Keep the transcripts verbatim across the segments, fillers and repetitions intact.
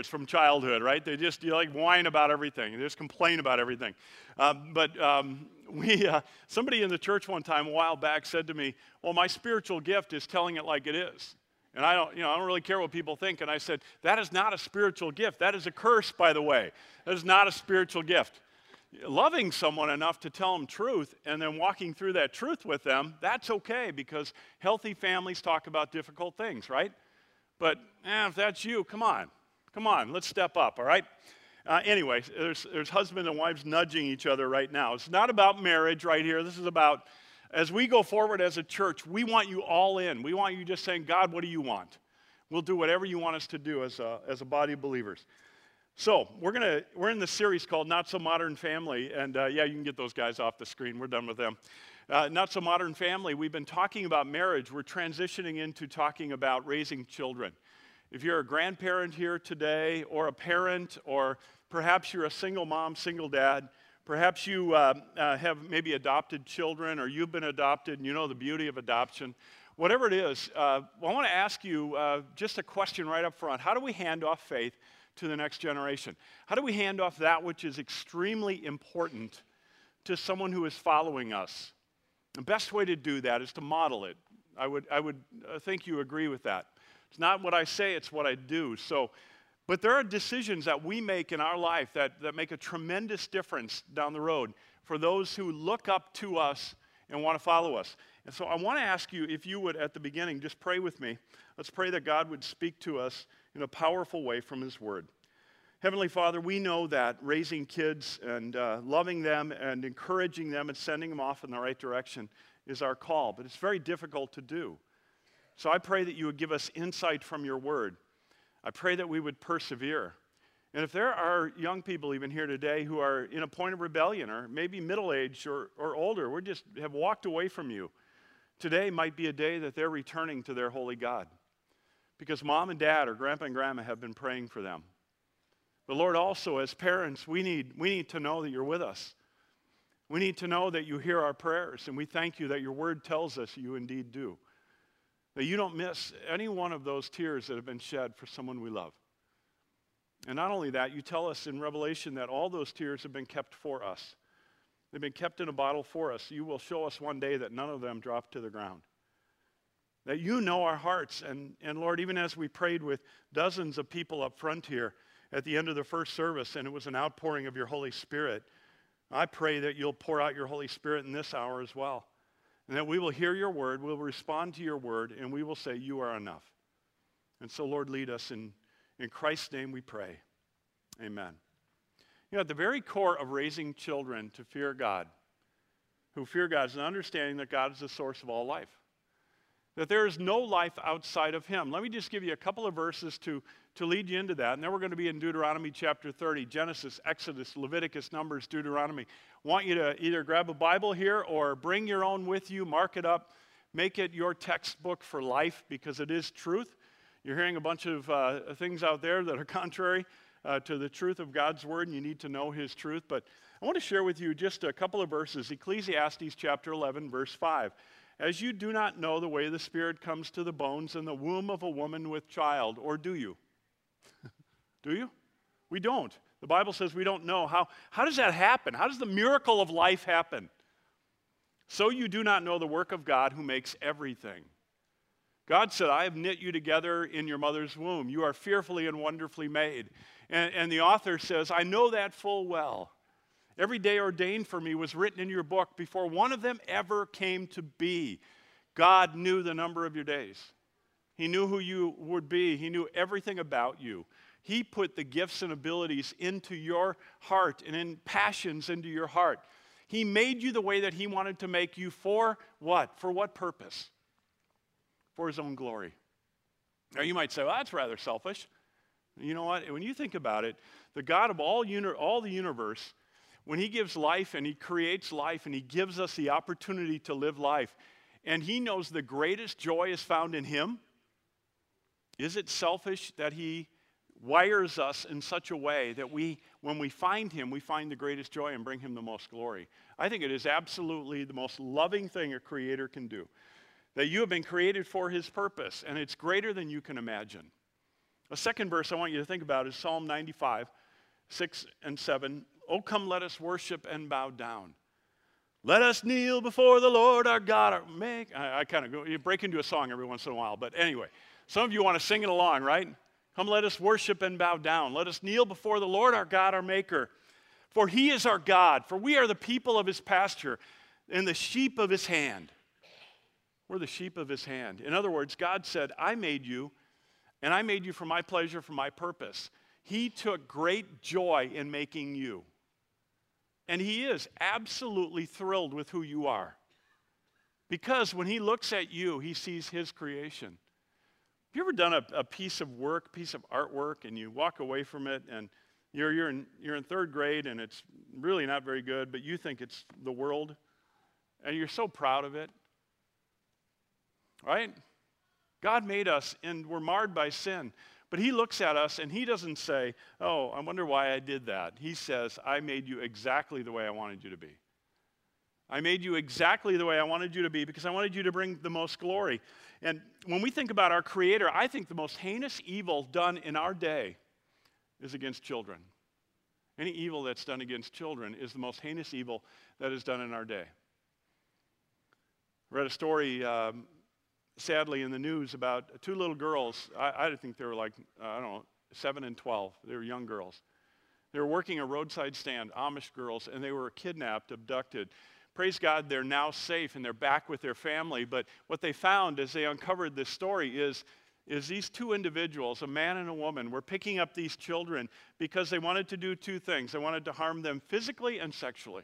favorites from childhood, right? They just you like whine about everything. They just complain about everything. Um, but um, we, uh, somebody in the church one time a while back said to me, "Well, my spiritual gift is telling it like it is." And I don't, you know, I don't really care what people think. And I said, "That is not a spiritual gift. That is a curse, by the way. That is not a spiritual gift." Loving someone enough to tell them truth and then walking through that truth with them, that's okay, because healthy families talk about difficult things, right? But eh, if that's you, come on. Come on, let's step up, all right? Uh, anyway, there's, there's husband and wives nudging each other right now. It's not about marriage right here. This is about, as we go forward as a church, we want you all in. We want you just saying, "God, what do you want?" We'll do whatever you want us to do as a, as a body of believers. So we're gonna we're in this series called Not So Modern Family, and uh, yeah, you can get those guys off the screen. We're done with them. Uh, Not So Modern Family. We've been talking about marriage. We're transitioning into talking about raising children. If you're a grandparent here today, or a parent, or perhaps you're a single mom, single dad, perhaps you uh, uh, have maybe adopted children, or you've been adopted and you know the beauty of adoption. Whatever it is, uh, I want to ask you uh, just a question right up front. How do we hand off faith to the next generation? How do we hand off that which is extremely important to someone who is following us? The best way to do that is to model it. I would, I would uh, think you agree with that. It's not what I say, it's what I do. So, but there are decisions that we make in our life that, that make a tremendous difference down the road for those who look up to us and want to follow us. And so I want to ask you, if you would, at the beginning, just pray with me. Let's pray that God would speak to us in a powerful way from His Word. Heavenly Father, we know that raising kids and uh, loving them and encouraging them and sending them off in the right direction is our call, but it's very difficult to do. So I pray that you would give us insight from your Word. I pray that we would persevere. And if there are young people even here today who are in a point of rebellion, or maybe middle-aged or, or older, we just have walked away from you, today might be a day that they're returning to their holy God, because mom and dad or grandpa and grandma have been praying for them. But Lord, also as parents, we need, we need to know that you're with us. We need to know that you hear our prayers, and we thank you that your Word tells us you indeed do. That you don't miss any one of those tears that have been shed for someone we love. And not only that, you tell us in Revelation that all those tears have been kept for us. They've been kept in a bottle for us. You will show us one day that none of them dropped to the ground. That you know our hearts. And, and Lord, even as we prayed with dozens of people up front here at the end of the first service, and it was an outpouring of your Holy Spirit, I pray that you'll pour out your Holy Spirit in this hour as well. And that we will hear your word, we'll respond to your word, and we will say, you are enough. And so, Lord, lead us. In, in Christ's name we pray. Amen. You know, at the very core of raising children to fear God, who fear God, is an understanding that God is the source of all life. That there is no life outside of him. Let me just give you a couple of verses to, to lead you into that. And then we're going to be in Deuteronomy chapter thirty, Genesis, Exodus, Leviticus, Numbers, Deuteronomy. I want you to either grab a Bible here or bring your own with you, mark it up, make it your textbook for life, because it is truth. You're hearing a bunch of uh, things out there that are contrary uh, to the truth of God's word, and you need to know his truth. But I want to share with you just a couple of verses. Ecclesiastes chapter eleven, verse five. As you do not know the way the Spirit comes to the bones in the womb of a woman with child, or do you? Do you? We don't. The Bible says we don't know. How, how does that happen? How does the miracle of life happen? So you do not know the work of God who makes everything. God said, I have knit you together in your mother's womb. You are fearfully and wonderfully made. And, and the author says, I know that full well. Every day ordained for me was written in your book before one of them ever came to be. God knew the number of your days. He knew who you would be. He knew everything about you. He put the gifts and abilities into your heart and in passions into your heart. He made you the way that he wanted to make you for what? For what purpose? For his own glory. Now you might say, well, that's rather selfish. You know what? When you think about it, the God of all, uni- all the universe, when he gives life and he creates life and he gives us the opportunity to live life, and he knows the greatest joy is found in him, is it selfish that he wires us in such a way that we, when we find him, we find the greatest joy and bring him the most glory? I think it is absolutely the most loving thing a creator can do. That you have been created for his purpose, and it's greater than you can imagine. A second verse I want you to think about is Psalm ninety-five, six and seven. Oh, come, let us worship and bow down. Let us kneel before the Lord our God. Our make. I, I kind of go, you break into a song every once in a while. But anyway, some of you want to sing it along, right? Come, let us worship and bow down. Let us kneel before the Lord our God, our Maker. For he is our God. For we are the people of his pasture and the sheep of his hand. We're the sheep of his hand. In other words, God said, I made you, and I made you for my pleasure, for my purpose. He took great joy in making you. And he is absolutely thrilled with who you are. Because when he looks at you, he sees his creation. Have you ever done a, a piece of work, piece of artwork, and you walk away from it, and you're, you're, in, you're in third grade, and it's really not very good, but you think it's the world, and you're so proud of it? Right? God made us, and we're marred by sin. But he looks at us and he doesn't say, oh, I wonder why I did that. He says, I made you exactly the way I wanted you to be. I made you exactly the way I wanted you to be because I wanted you to bring the most glory. And when we think about our Creator, I think the most heinous evil done in our day is against children. Any evil that's done against children is the most heinous evil that is done in our day. I read a story um, sadly in the news about two little girls. I, I think they were like, uh, I don't know, seven and twelve. They were young girls. They were working a roadside stand, Amish girls, and they were kidnapped, abducted. Praise God, they're now safe and they're back with their family. But what they found as they uncovered this story is, is these two individuals, a man and a woman, were picking up these children because they wanted to do two things. They wanted to harm them physically and sexually.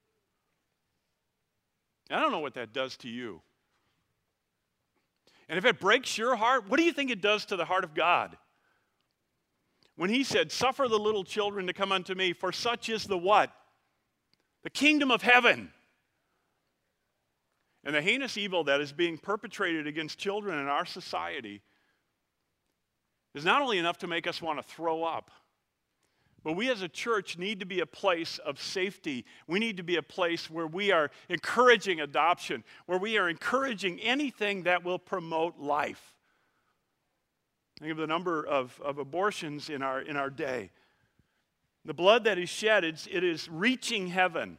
I don't know what that does to you. And if it breaks your heart, what do you think it does to the heart of God? When he said, suffer the little children to come unto me, for such is the what? The kingdom of heaven. And the heinous evil that is being perpetrated against children in our society is not only enough to make us want to throw up, but we as a church need to be a place of safety. We need to be a place where we are encouraging adoption, where we are encouraging anything that will promote life. Think of the number of, of abortions in our, in our day. The blood that is shed, it's, it is reaching heaven.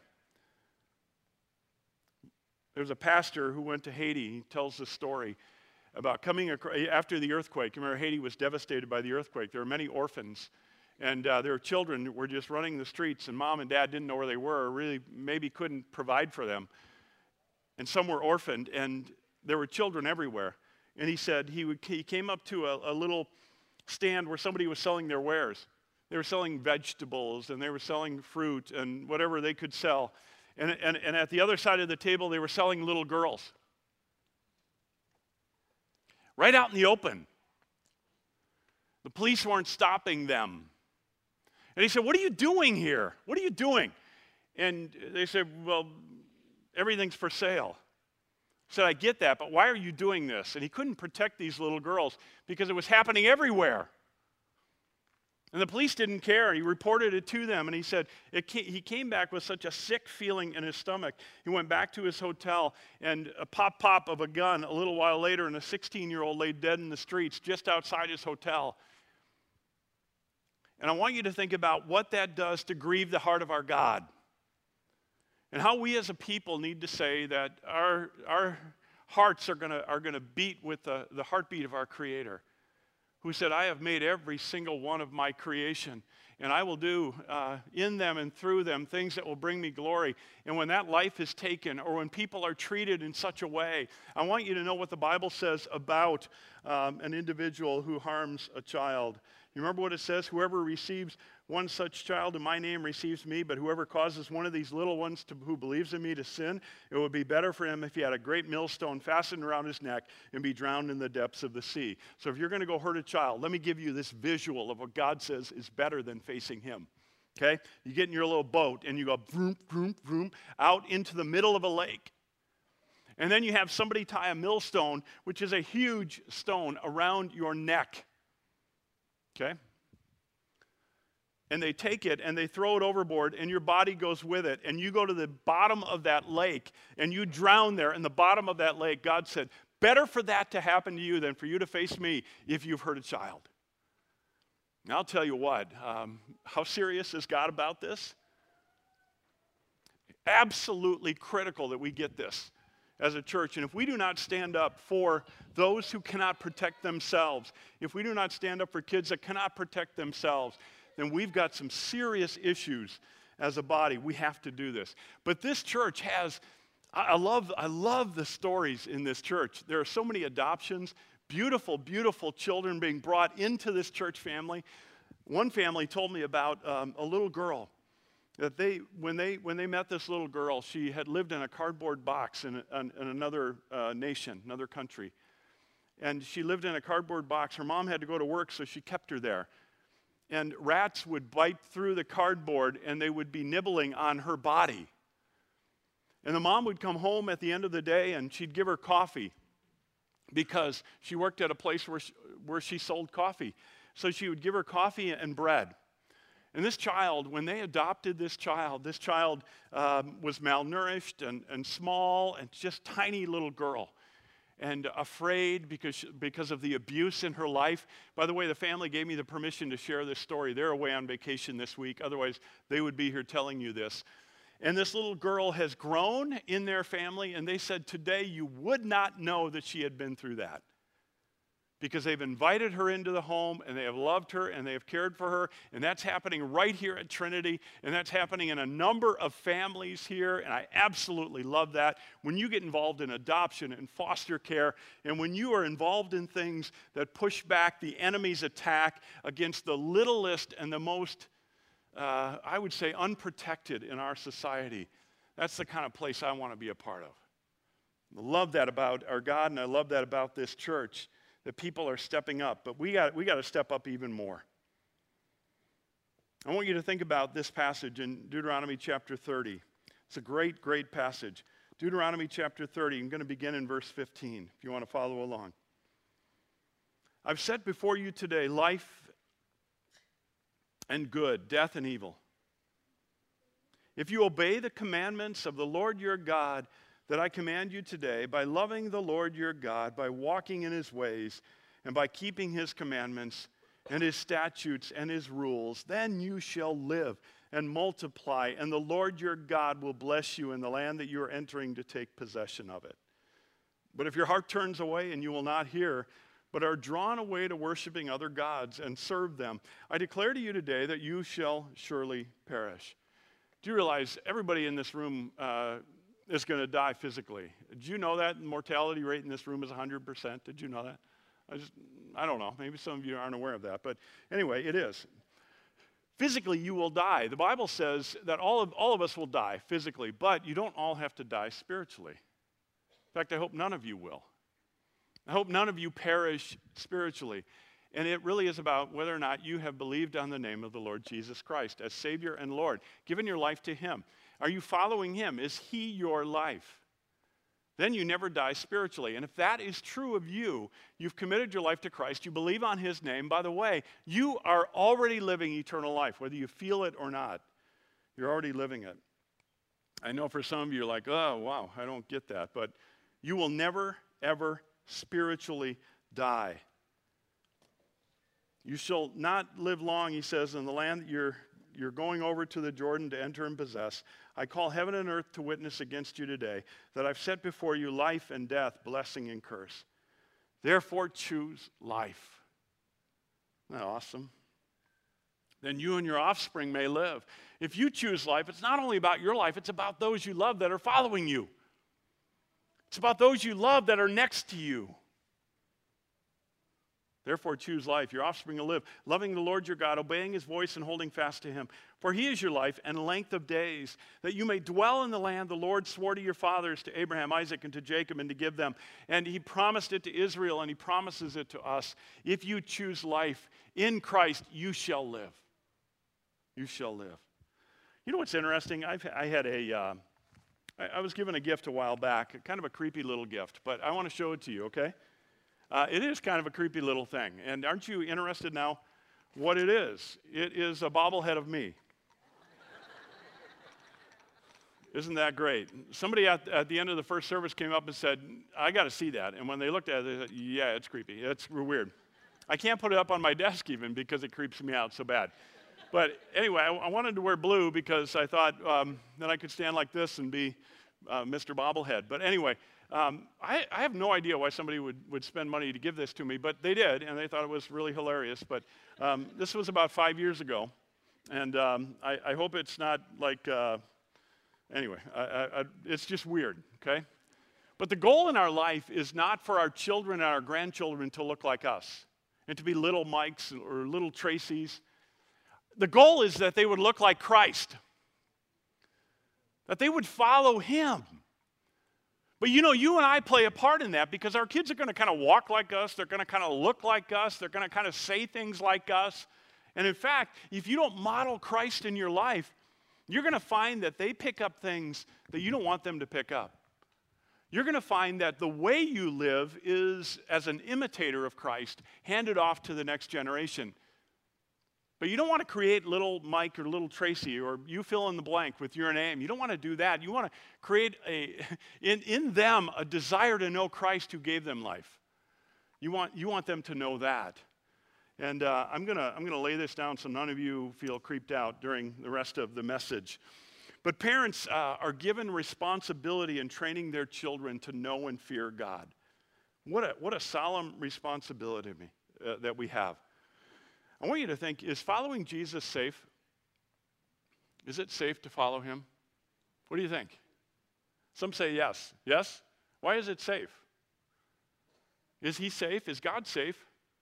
There's a pastor who went to Haiti. He tells the story about coming across, after the earthquake. Remember, Haiti was devastated by the earthquake. There were many orphans. And uh, their children were just running the streets, and mom and dad didn't know where they were, or really maybe couldn't provide for them. And some were orphaned, and there were children everywhere. And he said he, would, he came up to a, a little stand where somebody was selling their wares. They were selling vegetables, and they were selling fruit, and whatever they could sell. And, and, and at the other side of the table, they were selling little girls. Right out in the open. The police weren't stopping them. And he said, what are you doing here? What are you doing? And they said, well, everything's for sale. He said, I get that, but why are you doing this? And he couldn't protect these little girls because it was happening everywhere. And the police didn't care. He reported it to them, and he said it came, he came back with such a sick feeling in his stomach. He went back to his hotel, and a pop-pop of a gun a little while later, and a sixteen-year-old lay dead in the streets just outside his hotel. And I want you to think about what that does to grieve the heart of our God. And how we as a people need to say that our, our hearts are gonna, are gonna beat with the, the heartbeat of our Creator, who said, I have made every single one of my creation, and I will do uh, in them and through them things that will bring me glory. And when that life is taken, or when people are treated in such a way, I want you to know what the Bible says about um, an individual who harms a child. You remember what it says? Whoever receives one such child in my name receives me, but whoever causes one of these little ones to, who believes in me to sin, it would be better for him if he had a great millstone fastened around his neck and be drowned in the depths of the sea. So if you're going to go hurt a child, let me give you this visual of what God says is better than facing him. Okay? You get in your little boat and you go vroom, vroom, vroom, out into the middle of a lake. And then you have somebody tie a millstone, which is a huge stone, around your neck. Okay? And they take it and they throw it overboard, and your body goes with it, and you go to the bottom of that lake and you drown there in the bottom of that lake. God said, better for that to happen to you than for you to face me if you've hurt a child. And I'll tell you what, um, how serious is God about this? Absolutely critical that we get this as a church. And if we do not stand up for those who cannot protect themselves, if we do not stand up for kids that cannot protect themselves, then we've got some serious issues as a body. We have to do this. But this church has, I love, I love the stories in this church. There are so many adoptions, beautiful, beautiful children being brought into this church family. One family told me about um, a little girl that they, when they, when they met this little girl, she had lived in a cardboard box in, a, in another uh, nation, another country. And she lived in a cardboard box. Her mom had to go to work, so she kept her there. And rats would bite through the cardboard, and they would be nibbling on her body. And the mom would come home at the end of the day, and she'd give her coffee because she worked at a place where she, where she sold coffee. So she would give her coffee and bread. And this child, when they adopted this child, this child um, was malnourished and, and small and just tiny little girl and afraid because, because of the abuse in her life. By the way, the family gave me the permission to share this story. They're away on vacation this week. Otherwise, they would be here telling you this. And this little girl has grown in their family, and they said today you would not know that she had been through that, because they've invited her into the home, and they have loved her, and they have cared for her, and that's happening right here at Trinity, and that's happening in a number of families here, and I absolutely love that. When you get involved in adoption and foster care, and when you are involved in things that push back the enemy's attack against the littlest and the most, uh, I would say, unprotected in our society, that's the kind of place I want to be a part of. I love that about our God, and I love that about this church, that people are stepping up, but we got we got to step up even more. I want you to think about this passage in Deuteronomy chapter thirty. It's a great, great passage. Deuteronomy chapter thirty, I'm going to begin in verse fifteen, if you want to follow along. I've set before you today life and good, death and evil. If you obey the commandments of the Lord your God that I command you today, by loving the Lord your God, by walking in his ways, and by keeping his commandments and his statutes and his rules, then you shall live and multiply, and the Lord your God will bless you in the land that you are entering to take possession of it. But if your heart turns away and you will not hear, but are drawn away to worshiping other gods and serve them, I declare to you today that you shall surely perish. Do you realize everybody in this room uh, is going to die physically? Did you know that the mortality rate in this room is one hundred percent? Did you know that? I just, I don't know. Maybe some of you aren't aware of that. But anyway, it is. Physically, you will die. The Bible says that all of, all of us will die physically, but you don't all have to die spiritually. In fact, I hope none of you will. I hope none of you perish spiritually. And it really is about whether or not you have believed on the name of the Lord Jesus Christ as Savior and Lord, given your life to him. Are you following him? Is he your life? Then you never die spiritually. And if that is true of you, you've committed your life to Christ, you believe on his name, by the way, you are already living eternal life, whether you feel it or not. You're already living it. I know for some of you, you're like, oh, wow, I don't get that. But you will never, ever spiritually die. You shall not live long, he says, in the land that you're You're going over to the Jordan to enter and possess. I call heaven and earth to witness against you today that I've set before you life and death, blessing and curse. Therefore choose life. Isn't that awesome? Then you and your offspring may live. If you choose life, it's not only about your life, it's about those you love that are following you. It's about those you love that are next to you. Therefore choose life, your offspring will live, loving the Lord your God, obeying his voice and holding fast to him. For he is your life and length of days, that you may dwell in the land the Lord swore to your fathers, to Abraham, Isaac, and to Jacob, and to give them. And he promised it to Israel, and he promises it to us. If you choose life in Christ, you shall live. You shall live. You know what's interesting? I've, I had a, uh, I, I was given a gift a while back, kind of a creepy little gift, but I want to show it to you, okay? Uh, it is kind of a creepy little thing. And aren't you interested now what it is? It is a bobblehead of me. Isn't that great? Somebody at, at the end of the first service came up and said, I got to see that. And when they looked at it, they said, yeah, it's creepy. It's weird. I can't put it up on my desk even because it creeps me out so bad. But anyway, I, I wanted to wear blue because I thought um, then I could stand like this and be uh, Mister Bobblehead. But anyway, um, I, I have no idea why somebody would, would spend money to give this to me, but they did, and they thought it was really hilarious. But um, this was about five years ago, and um, I, I hope it's not like, uh, anyway, I, I, I, it's just weird, okay? But the goal in our life is not for our children and our grandchildren to look like us and to be little Mikes or little Tracys. The goal is that they would look like Christ, that they would follow him. But you know, you and I play a part in that because our kids are going to kind of walk like us. They're going to kind of look like us. They're going to kind of say things like us. And in fact, if you don't model Christ in your life, you're going to find that they pick up things that you don't want them to pick up. You're going to find that the way you live is as an imitator of Christ, handed off to the next generation. But you don't want to create little Mike or little Tracy or you fill in the blank with your name. You don't want to do that. You want to create a, in, in them a desire to know Christ who gave them life. You want, you want them to know that. And uh, I'm going to I'm gonna lay this down so none of you feel creeped out during the rest of the message. But parents uh, are given responsibility in training their children to know and fear God. What a, what a solemn responsibility uh, that we have. I want you to think, is following Jesus safe? Is it safe to follow him? What do you think? Some say yes. Yes? Why is it safe? Is he safe? Is God safe?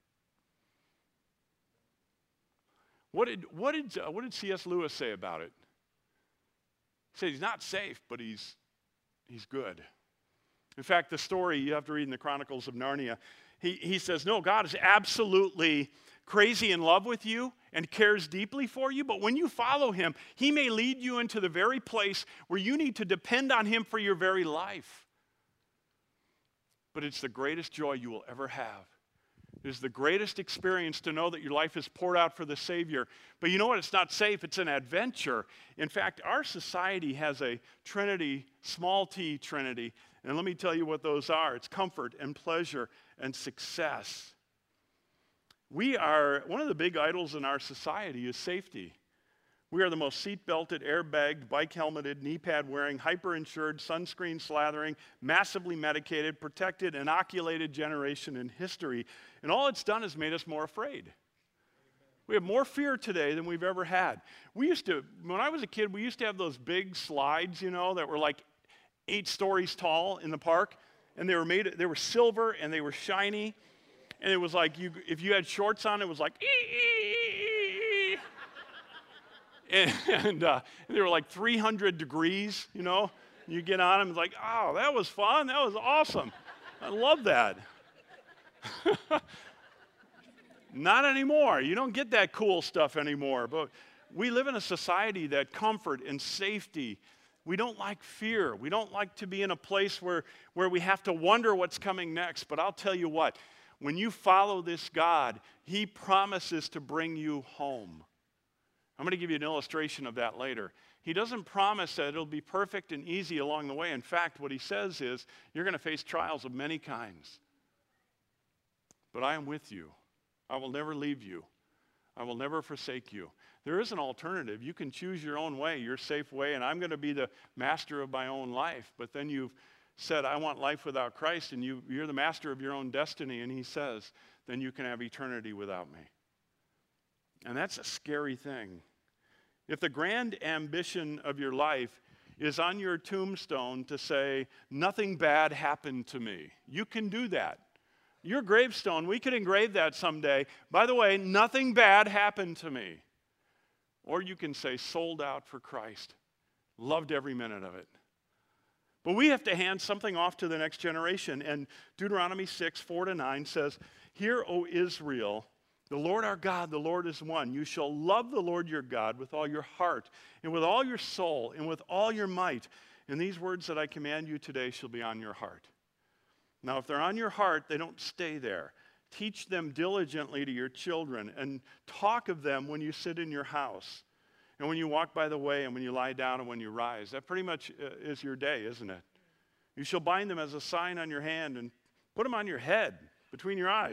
What did, what did, uh, what did C S Lewis say about it? He said he's not safe, but he's, he's good. In fact, the story you have to read in the Chronicles of Narnia, he, he says, no, God is absolutely crazy in love with you and cares deeply for you, but when you follow him, he may lead you into the very place where you need to depend on him for your very life. But it's the greatest joy you will ever have. It is the greatest experience to know that your life is poured out for the Savior. But you know what? It's not safe. It's an adventure. In fact, our society has a trinity, small t trinity, and let me tell you what those are. It's comfort and pleasure and success. We are, one of the big idols in our society is safety. We are the most seat-belted, airbagged, bike-helmeted, knee-pad-wearing, hyper-insured, sunscreen-slathering, massively medicated, protected, inoculated generation in history. And all it's done is made us more afraid. We have more fear today than we've ever had. We used to, when I was a kid, we used to have those big slides, you know, that were like eight stories tall in the park. And they were made, they were silver and they were shiny. And it was like, you, if you had shorts on, it was like, ee, ee, ee. And, and, uh, and they were like three hundred degrees, you know. You get on them, it's like, oh, that was fun. That was awesome. I love that. Not anymore. You don't get that cool stuff anymore. But we live in a society that comfort and safety, we don't like fear. We don't like to be in a place where, where we have to wonder what's coming next. But I'll tell you what. When you follow this God, he promises to bring you home. I'm going to give you an illustration of that later. He doesn't promise that it'll be perfect and easy along the way. In fact, what he says is, you're going to face trials of many kinds. But I am with you. I will never leave you. I will never forsake you. There is an alternative. You can choose your own way, your safe way, and I'm going to be the master of my own life. But then you've said, I want life without Christ, and you, you're the master of your own destiny, and he says, then you can have eternity without me. And that's a scary thing. If the grand ambition of your life is on your tombstone to say, nothing bad happened to me, you can do that. Your gravestone, we could engrave that someday. By the way, nothing bad happened to me. Or you can say, sold out for Christ, loved every minute of it. But we have to hand something off to the next generation. And Deuteronomy six, four to nine says, hear, O Israel, the Lord our God, the Lord is one. You shall love the Lord your God with all your heart and with all your soul and with all your might. And these words that I command you today shall be on your heart. Now, if they're on your heart, they don't stay there. Teach them diligently to your children and talk of them when you sit in your house. And when you walk by the way, and when you lie down, and when you rise. That pretty much is your day, isn't it? You shall bind them as a sign on your hand and put them on your head, between your eyes.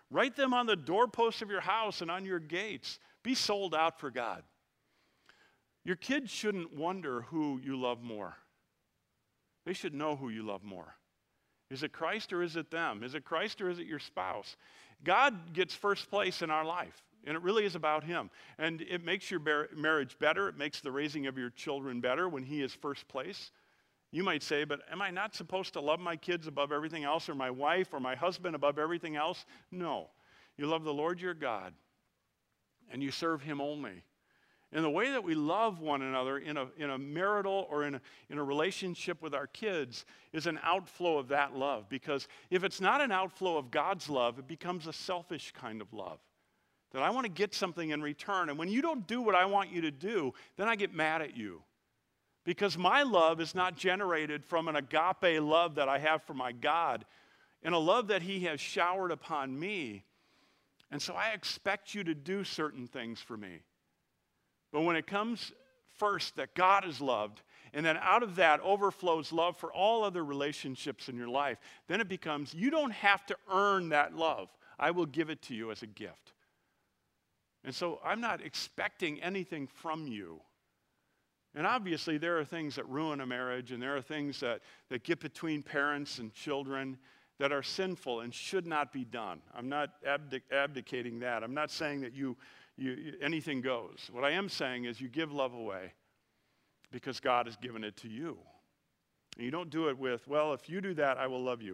Write them on the doorposts of your house and on your gates. Be sold out for God. Your kids shouldn't wonder who you love more. They should know who you love more. Is it Christ or is it them? Is it Christ or is it your spouse? God gets first place in our life, and it really is about him. And it makes your bar- marriage better. It makes the raising of your children better when he is first place. You might say, but am I not supposed to love my kids above everything else, or my wife or my husband above everything else? No. You love the Lord your God, and you serve him only. And the way that we love one another in a, in a marital or in a, in a relationship with our kids is an outflow of that love. Because if it's not an outflow of God's love, it becomes a selfish kind of love. That I want to get something in return. And when you don't do what I want you to do, then I get mad at you. Because my love is not generated from an agape love that I have for my God, and a love that he has showered upon me. And so I expect you to do certain things for me. But when it comes first that God is loved, and then out of that overflows love for all other relationships in your life, then it becomes, you don't have to earn that love. I will give it to you as a gift. And so I'm not expecting anything from you. And obviously there are things that ruin a marriage, and there are things that, that get between parents and children that are sinful and should not be done. I'm not abdic- abdicating that. I'm not saying that you... You, you, anything goes. What I am saying is you give love away because God has given it to you. And you don't do it with, well, if you do that, I will love you.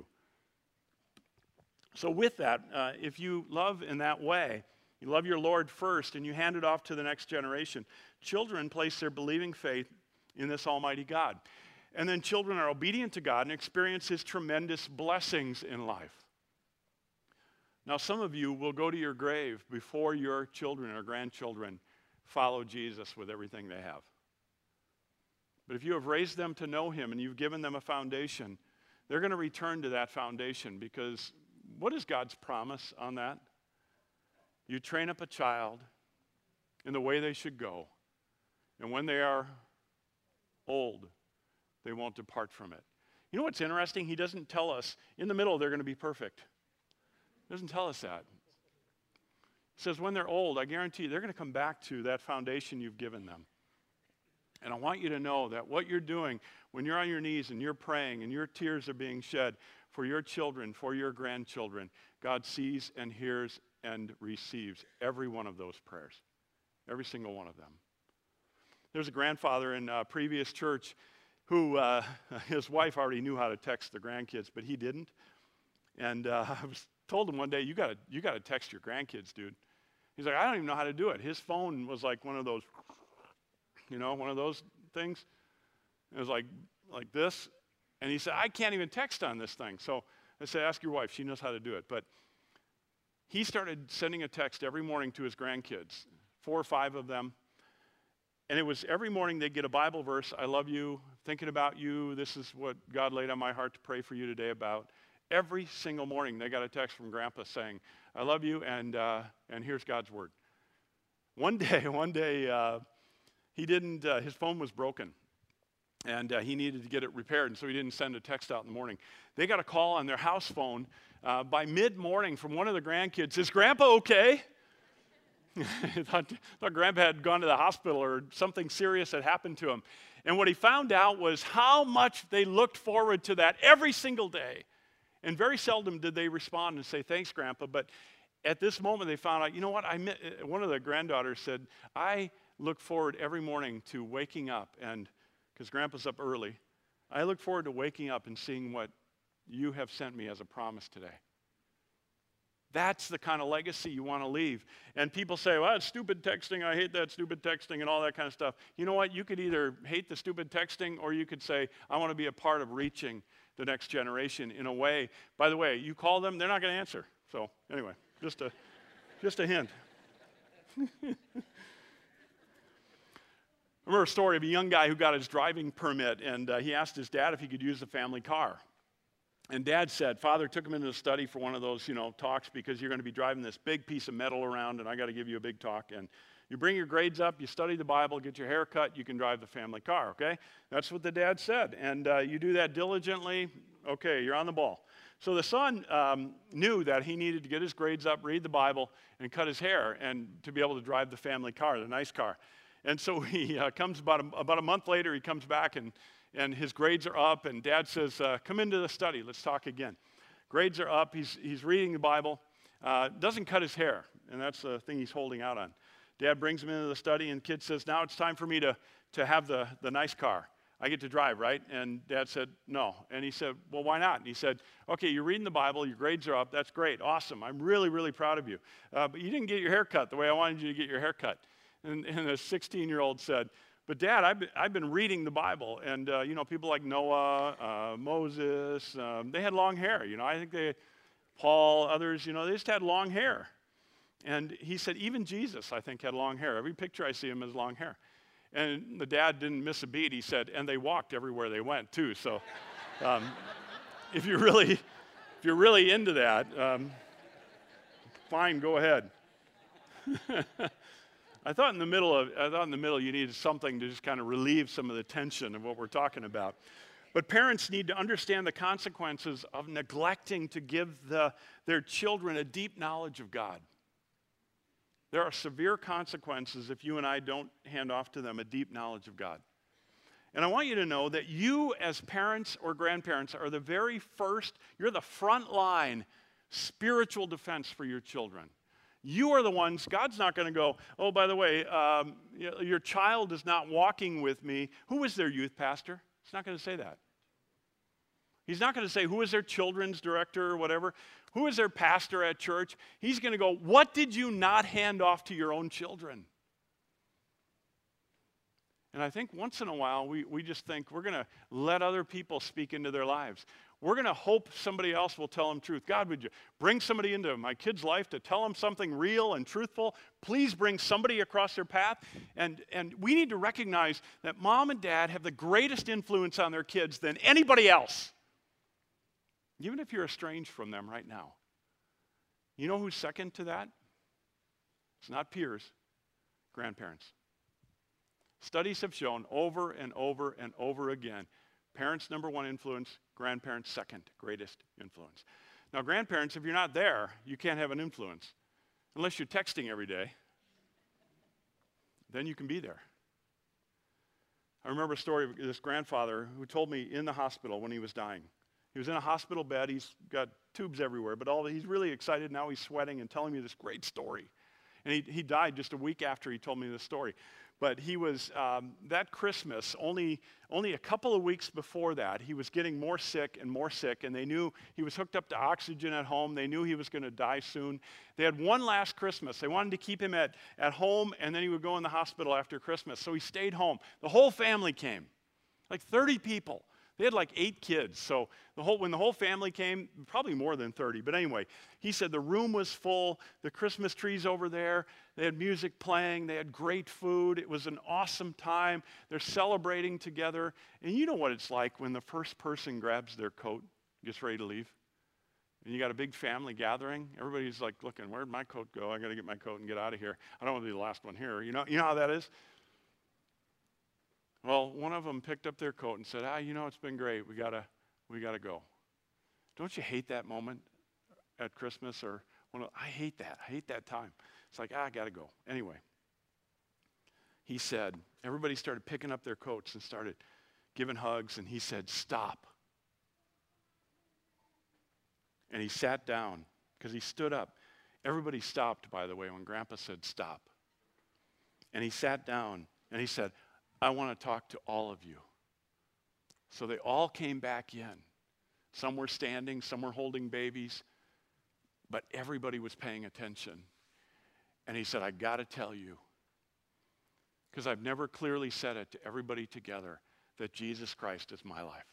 So with that, uh, if you love in that way, you love your Lord first and you hand it off to the next generation. Children place their believing faith in this almighty God. And then children are obedient to God and experience his tremendous blessings in life. Now, some of you will go to your grave before your children or grandchildren follow Jesus with everything they have. But if you have raised them to know him and you've given them a foundation, they're going to return to that foundation, because what is God's promise on that? You train up a child in the way they should go, and when they are old, they won't depart from it. You know what's interesting? He doesn't tell us in the middle they're going to be perfect. He doesn't tell us that. He says when they're old, I guarantee you, they're going to come back to that foundation you've given them. And I want you to know that what you're doing when you're on your knees and you're praying and your tears are being shed for your children, for your grandchildren, God sees and hears and receives every one of those prayers, every single one of them. There's a grandfather in a previous church who, uh, his wife already knew how to text the grandkids, but he didn't. And uh, I was told him one day, you got to you got to text your grandkids, dude. He's like, I don't even know how to do it. His phone was like one of those, you know, one of those things. It was like like this. And he said, I can't even text on this thing. So I said, ask your wife. She knows how to do it. But he started sending a text every morning to his grandkids, four or five of them. And it was every morning they'd get a Bible verse. I love you, thinking about you. This is what God laid on my heart to pray for you today about. Every single morning they got a text from Grandpa saying, I love you, and uh, and here's God's word. One day, one day, uh, he didn't, uh, his phone was broken, and uh, he needed to get it repaired, and so he didn't send a text out in the morning. They got a call on their house phone uh, by mid-morning from one of the grandkids. Is Grandpa okay? I thought, thought Grandpa had gone to the hospital or something serious had happened to him. And what he found out was how much they looked forward to that every single day. And very seldom did they respond and say, thanks, Grandpa. But at this moment, they found out, you know what? I met, one of the granddaughters said, I look forward every morning to waking up, and because Grandpa's up early, I look forward to waking up and seeing what you have sent me as a promise today. That's the kind of legacy you want to leave. And people say, well, it's stupid texting. I hate that stupid texting and all that kind of stuff. You know what? You could either hate the stupid texting, or you could say, I want to be a part of reaching the next generation in a way. By the way, you call them, they're not going to answer. So anyway, just a, just a hint. I remember a story of a young guy who got his driving permit, and uh, he asked his dad if he could use the family car. And Dad said, Father took him into the study for one of those, you know, talks, because you're going to be driving this big piece of metal around, and I got to give you a big talk. And you bring your grades up, you study the Bible, get your hair cut, you can drive the family car, okay? That's what the dad said. And uh, you do that diligently, okay, you're on the ball. So the son um, knew that he needed to get his grades up, read the Bible, and cut his hair, and to be able to drive the family car, the nice car. And so he uh, comes about a, about a month later, he comes back, and, and his grades are up, and Dad says, uh, come into the study, let's talk again. Grades are up, he's, he's reading the Bible, uh, doesn't cut his hair, and that's the thing he's holding out on. Dad brings him into the study, and the kid says, now it's time for me to, to have the, the nice car. I get to drive, right? And Dad said, no. And he said, well, why not? And he said, okay, you're reading the Bible, your grades are up, that's great, awesome. I'm really, really proud of you. Uh, but you didn't get your hair cut the way I wanted you to get your hair cut. And, and the sixteen-year-old said, but Dad, I've been, I've been reading the Bible, and uh, you know, people like Noah, uh, Moses, um, they had long hair. You know, I think they, Paul, others, you know, they just had long hair. And he said, even Jesus, I think, had long hair. Every picture I see him has long hair. And the dad didn't miss a beat. He said, and they walked everywhere they went, too. So um, if you're really if you're really into that, um, fine, go ahead. I thought in the middle of I thought in the middle you needed something to just kind of relieve some of the tension of what we're talking about. But parents need to understand the consequences of neglecting to give the, their children a deep knowledge of God. There are severe consequences if you and I don't hand off to them a deep knowledge of God. And I want you to know that you as parents or grandparents are the very first, you're the front line spiritual defense for your children. You are the ones, God's not going to go, oh, by the way, um, your child is not walking with me. Who is their youth pastor? He's not going to say that. He's not going to say, who is their children's director or whatever? Who is their pastor at church? He's going to go, what did you not hand off to your own children? And I think once in a while, we, we just think we're going to let other people speak into their lives. We're going to hope somebody else will tell them truth. God, would you bring somebody into my kid's life to tell them something real and truthful? Please bring somebody across their path. And, and we need to recognize that mom and dad have the greatest influence on their kids than anybody else. Even if you're estranged from them right now. You know who's second to that? It's not peers, grandparents. Studies have shown over and over and over again, parents number one influence, grandparents second greatest influence. Now grandparents, if you're not there, you can't have an influence. Unless you're texting every day, then you can be there. I remember a story of this grandfather who told me in the hospital when he was dying. He was in a hospital bed. He's got tubes everywhere, but all he's really excited now. He's sweating and telling me this great story. And he, he died just a week after he told me this story. But he was, um, that Christmas, only, only a couple of weeks before that, he was getting more sick and more sick, and they knew he was hooked up to oxygen at home. They knew he was going to die soon. They had one last Christmas. They wanted to keep him at, at home, and then he would go in the hospital after Christmas. So he stayed home. The whole family came, like thirty people. They had like eight kids, so the whole, when the whole family came, probably more than thirty, but anyway, he said the room was full, the Christmas trees over there, they had music playing, they had great food, it was an awesome time, they're celebrating together, and you know what it's like when the first person grabs their coat, gets ready to leave, and you got a big family gathering, everybody's like looking, where'd my coat go? I gotta get my coat and get out of here. I don't want to be the last one here, you know, you know how that is? Well, one of them picked up their coat and said, ah, you know, it's been great. We gotta, we gotta go. Don't you hate that moment at Christmas? Or one of, I hate that. I hate that time. It's like, ah, I gotta go. Anyway, he said, everybody started picking up their coats and started giving hugs, and he said, stop. And he sat down because he stood up. Everybody stopped, by the way, when Grandpa said stop. And he sat down and he said, I want to talk to all of you. So they all came back in. Some were standing, some were holding babies, but everybody was paying attention. And he said, I got to tell you, because I've never clearly said it to everybody together, that Jesus Christ is my life.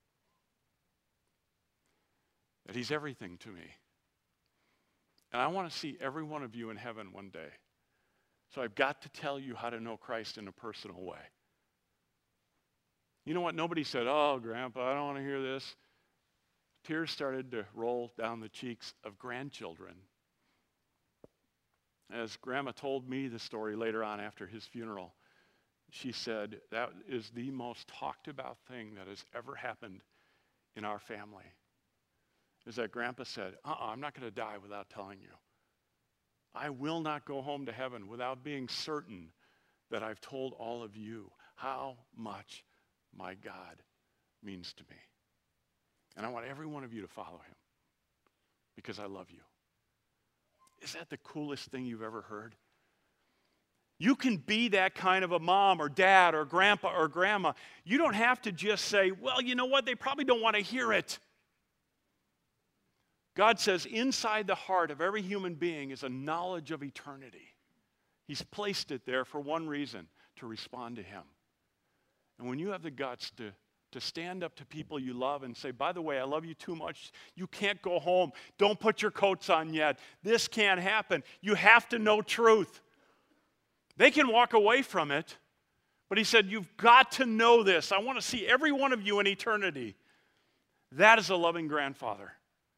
That he's everything to me. And I want to see every one of you in heaven one day. So I've got to tell you how to know Christ in a personal way. You know what? Nobody said, oh, Grandpa, I don't want to hear this. Tears started to roll down the cheeks of grandchildren. As Grandma told me the story later on after his funeral, she said, that is the most talked about thing that has ever happened in our family. is that Grandpa said, uh-uh, I'm not going to die without telling you. I will not go home to heaven without being certain that I've told all of you how much my God means to me. And I want every one of you to follow him because I love you. Is that the coolest thing you've ever heard? You can be that kind of a mom or dad or grandpa or grandma. You don't have to just say, well, you know what? They probably don't want to hear it. God says inside the heart of every human being is a knowledge of eternity. He's placed it there for one reason, to respond to him. And when you have the guts to, to stand up to people you love and say, by the way, I love you too much. You can't go home. Don't put your coats on yet. This can't happen. You have to know truth. They can walk away from it, but he said, you've got to know this. I want to see every one of you in eternity. That is a loving grandfather.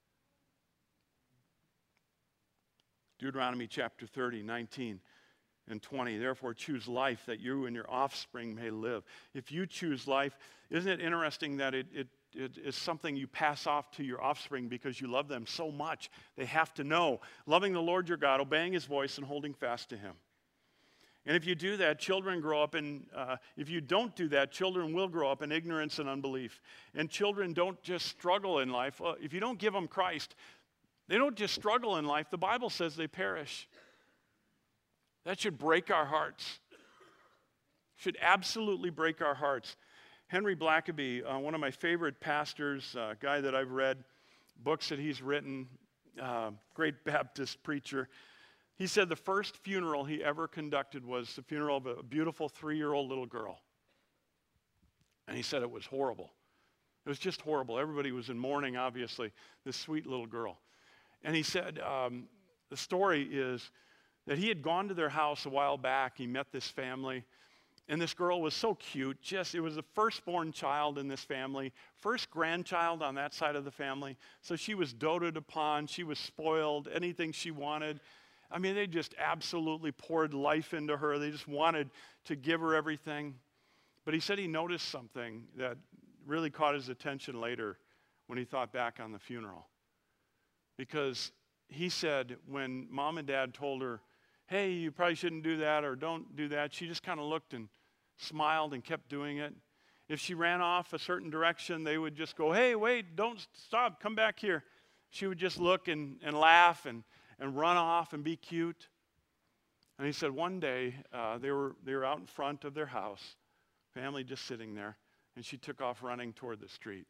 Deuteronomy chapter thirty, nineteen and twenty. Therefore choose life that you and your offspring may live. If you choose life, isn't it interesting that it, it, it is something you pass off to your offspring because you love them so much. They have to know. Loving the Lord your God, obeying his voice, and holding fast to him. And if you do that, children grow up in, uh, if you don't do that, children will grow up in ignorance and unbelief. And children don't just struggle in life. Uh, if you don't give them Christ, they don't just struggle in life. The Bible says they perish. That should break our hearts. Should absolutely break our hearts. Henry Blackaby, uh, one of my favorite pastors, a uh, guy that I've read, books that he's written, uh, great Baptist preacher. He said the first funeral he ever conducted was the funeral of a beautiful three-year-old little girl. And he said it was horrible. It was just horrible. Everybody was in mourning, obviously, this sweet little girl. And he said um, the story is that he had gone to their house a while back. He met this family. And this girl was so cute. Just, it was the firstborn child in this family, first grandchild on that side of the family. So she was doted upon. She was spoiled. Anything she wanted. I mean, they just absolutely poured life into her. They just wanted to give her everything. But he said he noticed something that really caught his attention later when he thought back on the funeral. Because he said when mom and dad told her, hey, you probably shouldn't do that or don't do that, she just kind of looked and smiled and kept doing it. If she ran off a certain direction, they would just go, hey, wait, don't stop, come back here. She would just look and, and laugh and and run off and be cute. And he said one day uh, they were they were out in front of their house, family just sitting there, and she took off running toward the street.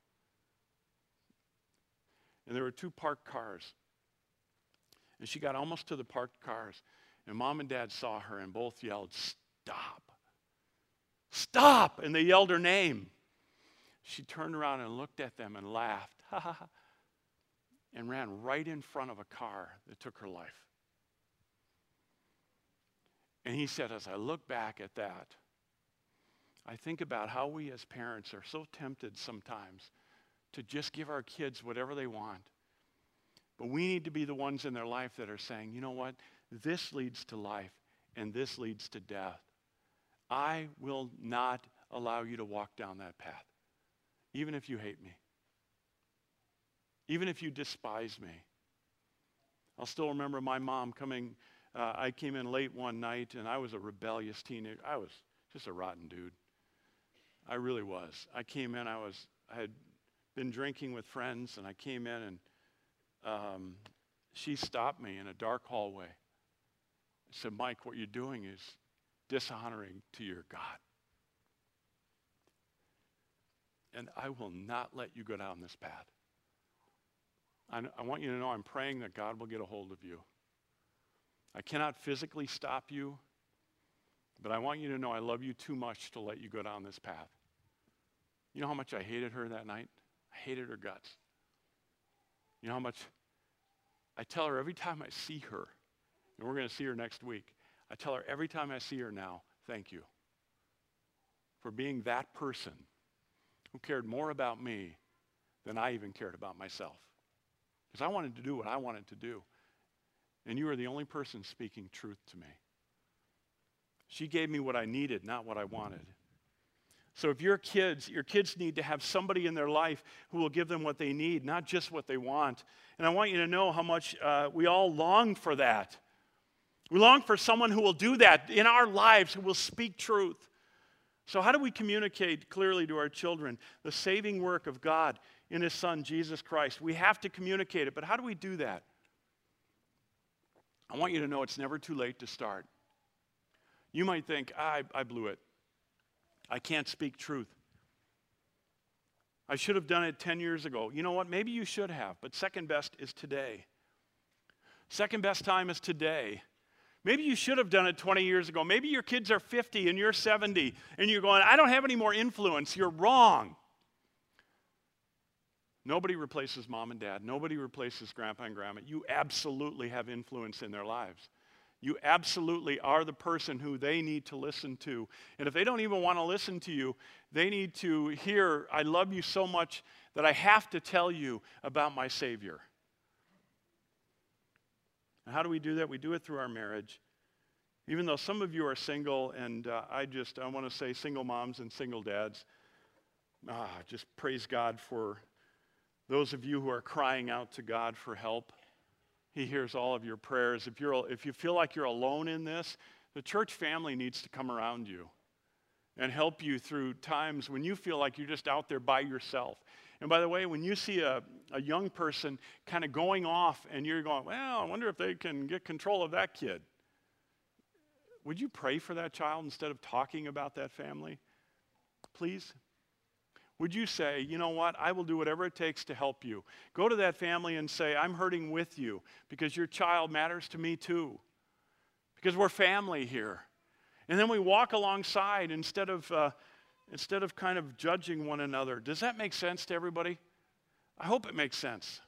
And there were two parked cars. And she got almost to the parked cars, and mom and dad saw her and both yelled, stop, stop, and they yelled her name. She turned around and looked at them and laughed, ha ha ha, and ran right in front of a car that took her life. And he said, as I look back at that, I think about how we as parents are so tempted sometimes to just give our kids whatever they want. But we need to be the ones in their life that are saying, you know what? This leads to life, and this leads to death. I will not allow you to walk down that path, even if you hate me. Even if you despise me. I'll still remember my mom coming, uh, I came in late one night and I was a rebellious teenager. I was just a rotten dude. I really was. I came in, I was, I had been drinking with friends and I came in and um, she stopped me in a dark hallway. I said, Mike, what you're doing is dishonoring to your God. And I will not let you go down this path. I, I want you to know I'm praying that God will get a hold of you. I cannot physically stop you, but I want you to know I love you too much to let you go down this path. You know how much I hated her that night? I hated her guts. You know how much I tell her every time I see her, and we're going to see her next week, I tell her every time I see her now, thank you for being that person who cared more about me than I even cared about myself. Because I wanted to do what I wanted to do. And you were the only person speaking truth to me. She gave me what I needed, not what I wanted. So if your kids, your kids need to have somebody in their life who will give them what they need, not just what they want. And I want you to know how much uh, we all long for that. We long for someone who will do that in our lives, who will speak truth. So how do we communicate clearly to our children the saving work of God in his Son, Jesus Christ? We have to communicate it, but how do we do that? I want you to know it's never too late to start. You might think, I, I blew it. I can't speak truth. I should have done it ten years ago. You know what? Maybe you should have, but second best is today. Second best time is today. Maybe you should have done it twenty years ago. Maybe your kids are fifty and you're seventy and you're going, I don't have any more influence. You're wrong. Nobody replaces mom and dad. Nobody replaces grandpa and grandma. You absolutely have influence in their lives. You absolutely are the person who they need to listen to. And if they don't even want to listen to you, they need to hear, I love you so much that I have to tell you about my Savior. And how do we do that? We do it through our marriage. Even though some of you are single, and uh, I just, I want to say single moms and single dads, ah, just praise God for those of you who are crying out to God for help. He hears all of your prayers. If you're, if you feel like you're alone in this, the church family needs to come around you and help you through times when you feel like you're just out there by yourself. And by the way, when you see a, a young person kind of going off and you're going, well, I wonder if they can get control of that kid. Would you pray for that child instead of talking about that family? Please? Would you say, you know what, I will do whatever it takes to help you. Go to that family and say, I'm hurting with you because your child matters to me too. Because we're family here. And then we walk alongside instead of, uh, instead of kind of judging one another. Does that make sense to everybody? I hope it makes sense.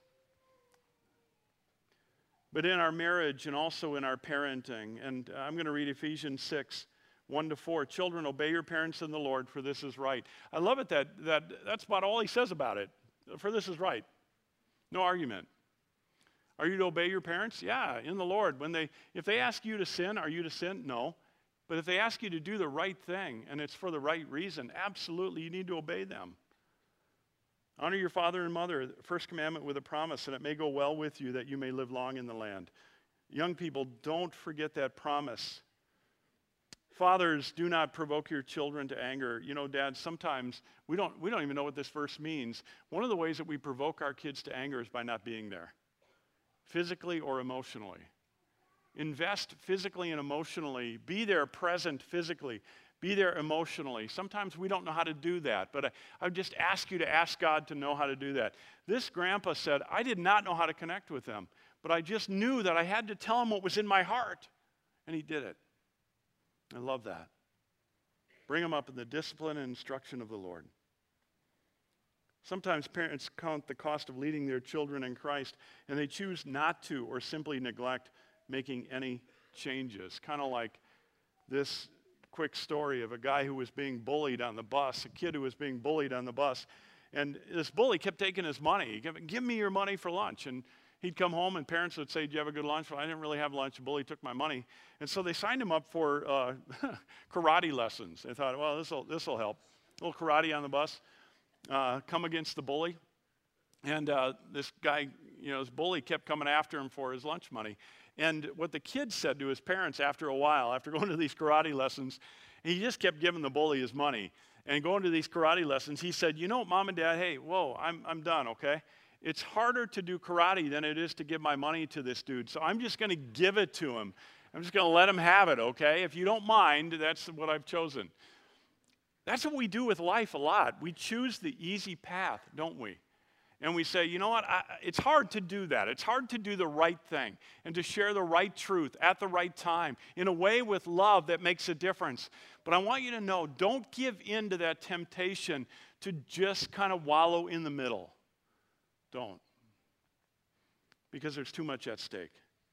But in our marriage and also in our parenting, and I'm going to read Ephesians six, one to four, children, obey your parents in the Lord, for this is right. I love it that, that that's about all he says about it. For this is right. No argument. Are you to obey your parents? Yeah, in the Lord. When they, if they ask you to sin, are you to sin? No. But if they ask you to do the right thing, and it's for the right reason, absolutely, you need to obey them. Honor your father and mother, first commandment with a promise, and it may go well with you that you may live long in the land. Young people, don't forget that promise. Fathers, do not provoke your children to anger. You know, Dad, sometimes we don't, we don't even know what this verse means. One of the ways that we provoke our kids to anger is by not being there, physically or emotionally. Invest physically and emotionally. Be there present physically. Be there emotionally. Sometimes we don't know how to do that, but I, I would just ask you to ask God to know how to do that. This grandpa said, I did not know how to connect with them, but I just knew that I had to tell him what was in my heart, and he did it. I love that. Bring them up in the discipline and instruction of the Lord. Sometimes parents count the cost of leading their children in Christ, and they choose not to or simply neglect making any changes. Kind of like this quick story of a guy who was being bullied on the bus, a kid who was being bullied on the bus. And this bully kept taking his money. Give, give me your money for lunch. And he'd come home and parents would say, do you have a good lunch? Well, I didn't really have lunch. The bully took my money. And so they signed him up for uh, karate lessons. They thought, well, this will this will help. A little karate on the bus. Uh, come against the bully. And uh, this guy, you know, this bully kept coming after him for his lunch money. And what the kid said to his parents after a while, after going to these karate lessons, he just kept giving the bully his money. And going to these karate lessons, he said, you know, Mom and Dad, hey, whoa, I'm, I'm done, okay? It's harder to do karate than it is to give my money to this dude. So I'm just going to give it to him. I'm just going to let him have it, okay? If you don't mind, that's what I've chosen. That's what we do with life a lot. We choose the easy path, don't we? And we say, you know what, I, it's hard to do that. It's hard to do the right thing and to share the right truth at the right time in a way with love that makes a difference. But I want you to know, don't give in to that temptation to just kind of wallow in the middle. Don't. Because there's too much at stake.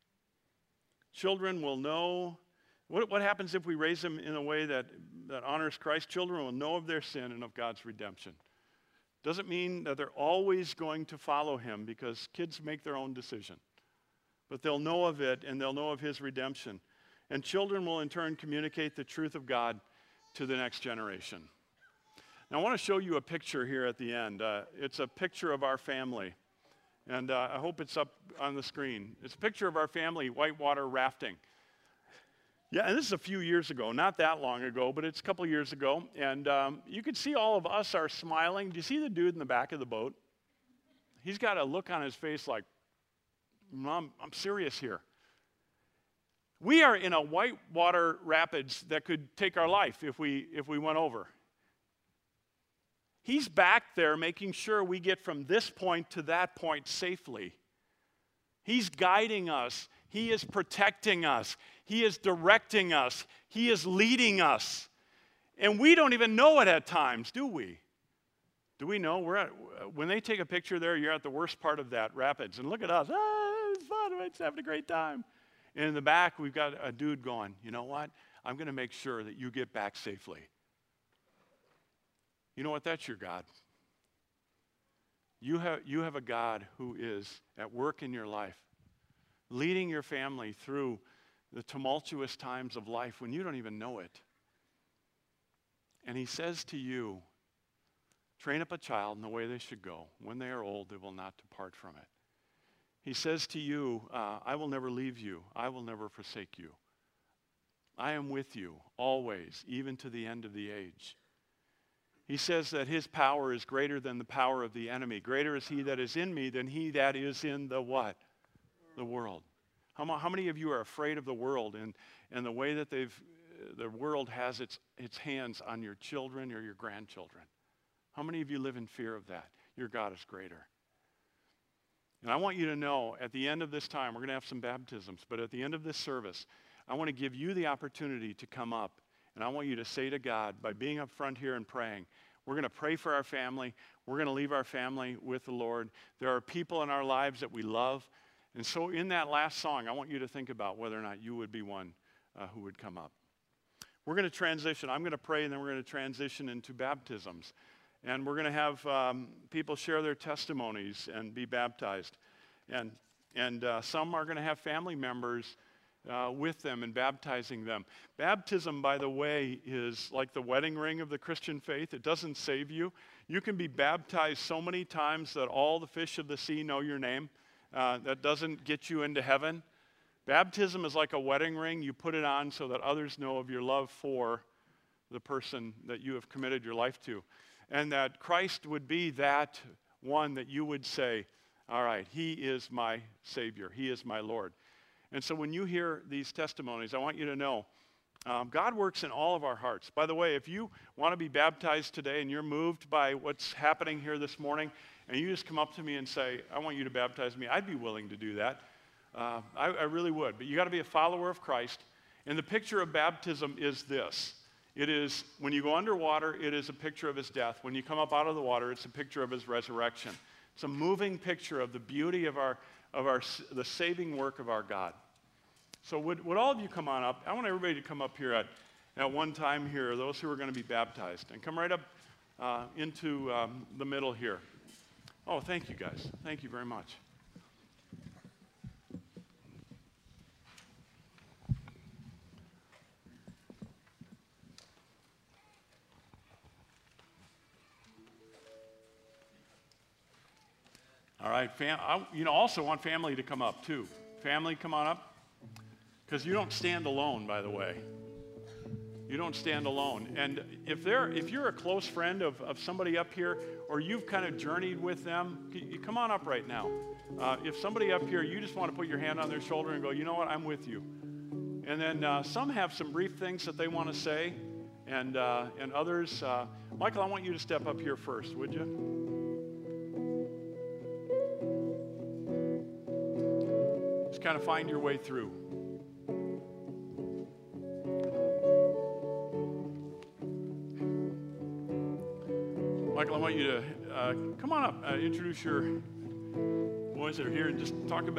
Children will know, what, what happens if we raise them in a way that, that honors Christ? Children will know of their sin and of God's redemption. Doesn't mean that they're always going to follow him, because kids make their own decision. But they'll know of it, and they'll know of his redemption. And children will in turn communicate the truth of God to the next generation. Now, I want to show you a picture here at the end. Uh, it's a picture of our family. And uh, I hope it's up on the screen. It's a picture of our family whitewater rafting. Yeah, and this is a few years ago, not that long ago, but it's a couple years ago. And um, you can see all of us are smiling. Do you see the dude in the back of the boat? He's got a look on his face like, I'm, I'm serious here. We are in a whitewater rapids that could take our life if we, if we went over. He's back there making sure we get from this point to that point safely. He's guiding us. He is protecting us. He is directing us. He is leading us. And we don't even know it at times, do we? Do we know? We're at, when they take a picture there, you're at the worst part of that rapids. And look at us. Ah, it's fun. It's having a great time. And in the back, we've got a dude going, you know what? I'm going to make sure that you get back safely. You know what? That's your God. You have, you have a God who is at work in your life, leading your family through the tumultuous times of life when you don't even know it. And he says to you, train up a child in the way they should go. When they are old, they will not depart from it. He says to you, uh, I will never leave you. I will never forsake you. I am with you always, even to the end of the age. He says that his power is greater than the power of the enemy. Greater is he that is in me than he that is in the what? The world. How, how many of you are afraid of the world and, and the way that they've, the world has its, its hands on your children or your grandchildren? How many of you live in fear of that? Your God is greater. And I want you to know, at the end of this time, we're going to have some baptisms, but at the end of this service, I want to give you the opportunity to come up, and I want you to say to God, by being up front here and praying, we're going to pray for our family. We're going to leave our family with the Lord. There are people in our lives that we love. And so in that last song, I want you to think about whether or not you would be one uh, who would come up. We're going to transition. I'm going to pray, and then we're going to transition into baptisms. And we're going to have um, people share their testimonies and be baptized. And, and uh, some are going to have family members uh, with them and baptizing them. Baptism, by the way, is like the wedding ring of the Christian faith. It doesn't save you. You can be baptized so many times that all the fish of the sea know your name. Uh, that doesn't get you into heaven. Baptism is like a wedding ring. You put it on so that others know of your love for the person that you have committed your life to. And that Christ would be that one that you would say, all right, he is my Savior. He is my Lord. And so when you hear these testimonies, I want you to know um, God works in all of our hearts. By the way, if you want to be baptized today and you're moved by what's happening here this morning, and you just come up to me and say, I want you to baptize me, I'd be willing to do that. Uh, I, I really would. But you got to be a follower of Christ. And the picture of baptism is this. It is, when you go underwater, it is a picture of his death. When you come up out of the water, it's a picture of his resurrection. It's a moving picture of the beauty of our, of our, the saving work of our God. So would, would all of you come on up? I want everybody to come up here at, at one time here, those who are going to be baptized. And come right up uh, into um, the middle here. Oh, thank you guys. Thank you very much. All right, fam- I, you know, also want family to come up too. Family, come on up. Because you don't stand alone, by the way. You don't stand alone. And if they're, if you're a close friend of, of somebody up here, or you've kind of journeyed with them, you come on up right now. Uh, if somebody up here, you just want to put your hand on their shoulder and go, you know what, I'm with you. And then uh, some have some brief things that they want to say, and, uh, and others. Uh, Michael, I want you to step up here first, would you? Just kind of find your way through. Michael, I want you to uh, come on up, uh, introduce your boys that are here, and just talk about